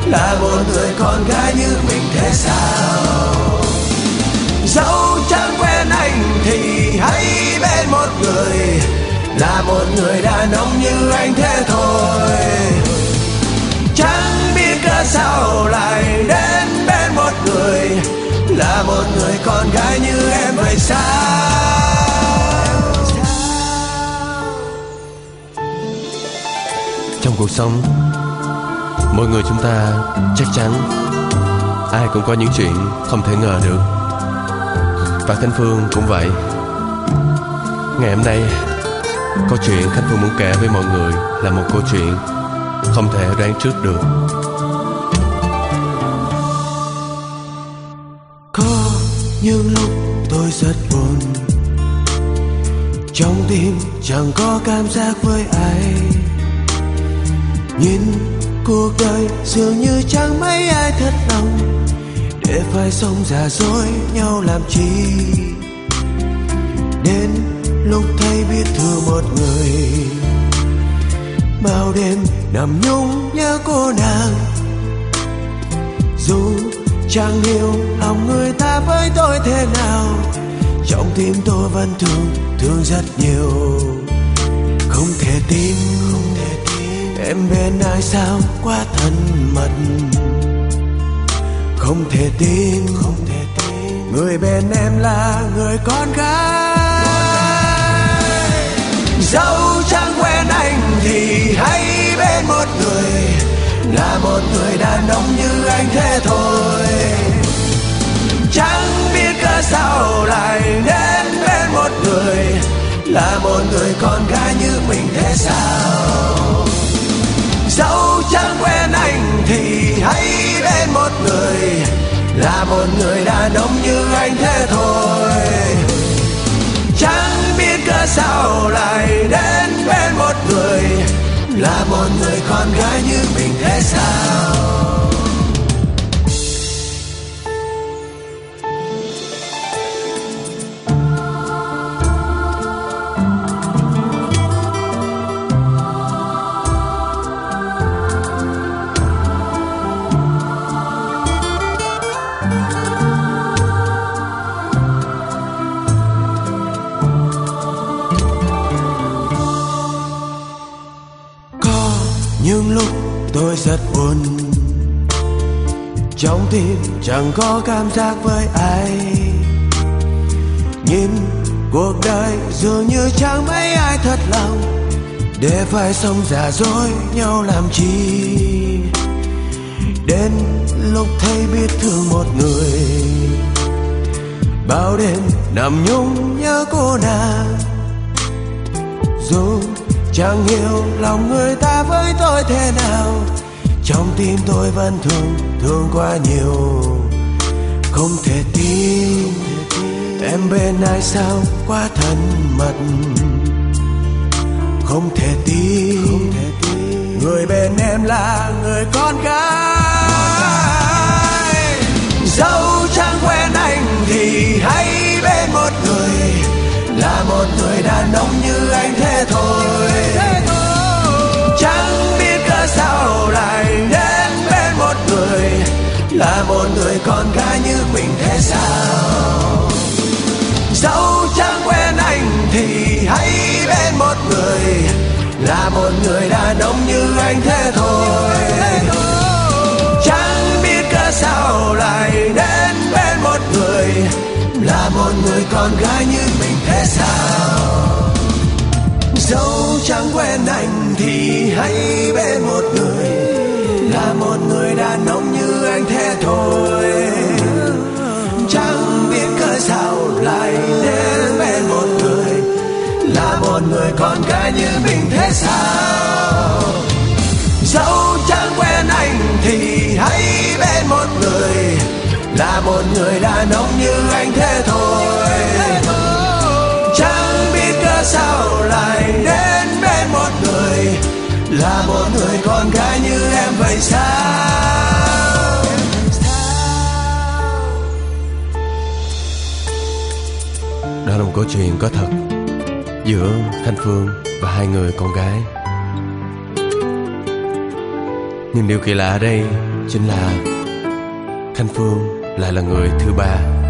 là một người con gái như mình thế sao? Dẫu chẳng quen anh thì hãy bên một người, là một người đàn ông như anh thế thôi. Chẳng biết cớ sao lại đến bên một người, là một người con gái như em vậy sao? Trong cuộc sống, mỗi người chúng ta chắc chắn ai cũng có những chuyện không thể ngờ được. Và Khánh Phương cũng vậy. Ngày hôm nay, câu chuyện Khánh Phương muốn kể với mọi người là một câu chuyện không thể đoán trước được. Có những lúc tôi rất buồn, trong tim chẳng có cảm giác với ai. Nhìn cuộc đời dường như chẳng mấy ai thật lòng, để phải sống giả dối nhau làm chi. Đến lúc thấy biết thương một người, bao đêm nằm nhung nhớ cô nàng. Dù chẳng hiểu lòng người ta với tôi thế nào, trong tim tôi vẫn thương rất nhiều. Không thể tin em bên ai sao quá thân mật. Không thể tin người bên em là người con gái. Dẫu chẳng quen anh thì hãy bên một người, là một người đàn ông như anh thế thôi. Chẳng biết cớ sao lại đến bên một người, là một người con gái như mình thế sao? Dẫu chẳng quen anh thì hãy bên một người, là một người đàn ông như anh thế thôi. Chẳng biết cớ sao lại đến bên một người, là một người con gái như mình thế sao? Những lúc tôi rất buồn, trong tim chẳng có cảm giác với ai. Nhìn cuộc đời dường như chẳng mấy ai thật lòng, để phải sống giả dối nhau làm chi. Đến lúc thấy biết thương một người, bao đêm nằm nhung nhớ cô nàng. Dù chẳng hiểu lòng người ta với tôi thế nào, trong tim tôi vẫn thương quá nhiều. Không thể tin em bên ai sao quá thân mật. Không thể tin người bên em là người con gái. Dẫu chẳng quen anh thì hãy bên một người, là một người đàn ông như anh thế thôi. Chẳng biết cớ sao lại đến bên một người, là một người con gái như mình thế sao? Dẫu chẳng quen anh thì hãy bên một người, là một người đàn ông như anh thế thôi. Chẳng biết cớ sao lại đến bên một người, là một người con gái như mình thế sao? Dẫu chẳng quen anh thì hãy bên một người, là một người đàn ông như anh thế thôi. Chẳng biết cớ sao lại đến bên một người, là một người con gái như mình thế sao? Dẫu chẳng quen anh thì hãy bên một người, là một người đàn ông như anh thế thôi. Chẳng biết cớ sao lại đến bên một người, là một người con gái như em vậy sao? Đó là một câu chuyện có thật giữa Khánh Phương và hai người con gái. Nhưng điều kỳ lạ ở đây chính là Khanh Phương lại là người thứ ba.